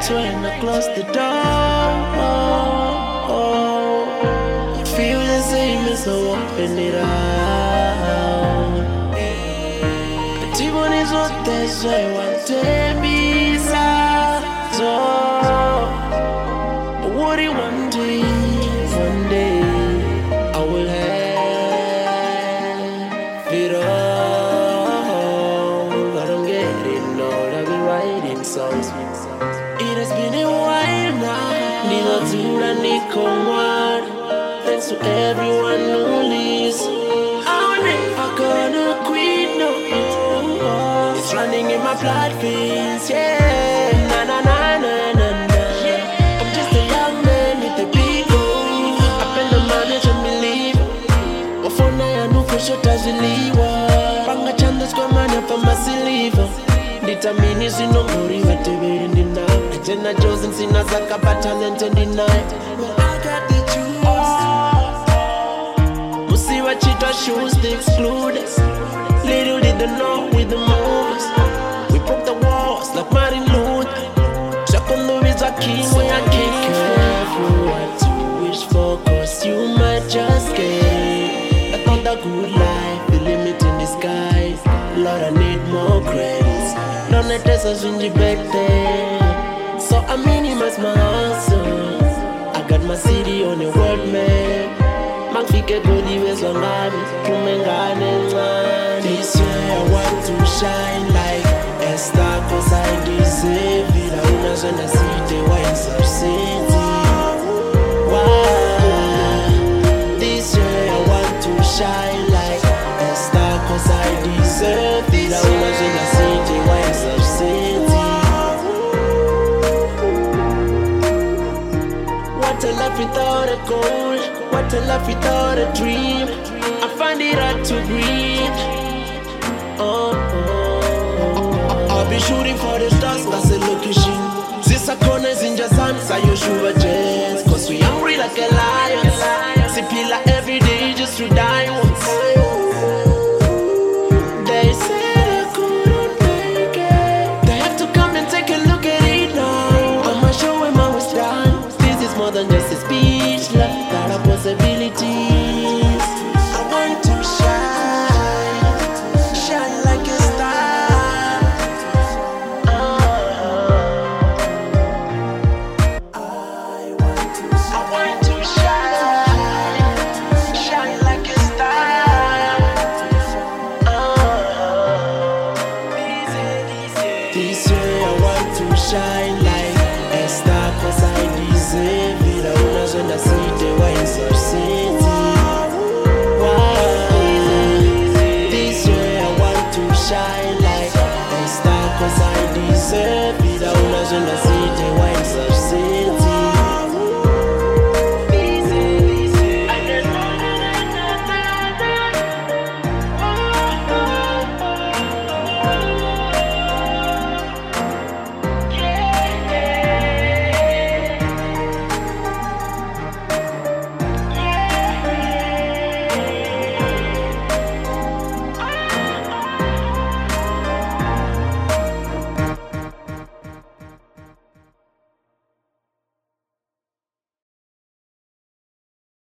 night when I close the door. It feels the same as I open it out. But even is what there's I want to be so. What do you want to one day I will have it all. I don't get it, no, I've been writing songs. It has been a while now. Neither to the Nikomwan. Thanks to everyone who listens. I'm never gonna quit, no. It's running in my blood veins, yeah. Na na na na na na. I'm just a young man with a big goal. I pen the manager believe. Wafona ya nuko shota ziliwa. Panga chandas kwa manya pa masiliva. Determine zinongori watebere ndina. Ajena Josen sina zaka but talent and deny. I got the juice. Musiwa chitwa shoes they exclude us. Little did they know with the moves. We broke the walls like Martin Luther. Shakondo is a king when I can't careful what you wish for, cause you might just get it. I thought the good life, the limit in the skies. Lord, I need more credits. Don't let us swing you back there. So I minimize my hustle. I got my city on the world map. Mangfike godi wezwangami tumengane ngani. This year I want to shine like Esther, cause I deserve it. I wanna send a city wine subsidy. Why? This year I want to shine like Esther, cause I deserve it. I wanna send a city wine subsidy. What a life without a goal. What a life without a dream. I find it hard to breathe. I'll be shooting for the stars, that's a location. Sister corners in just hands, I use your jets. Cause we hungry like a lion. See pillar every day just to die once. They said I couldn't make it. They have to come and take a look at it now. I'ma show them how it's done. This is more than just a speech, like there are possibilities. I want to shine, shine like a star. I want to shine, shine like a star. This year I want to shine like a star, cause I deserve it. I wanna send a city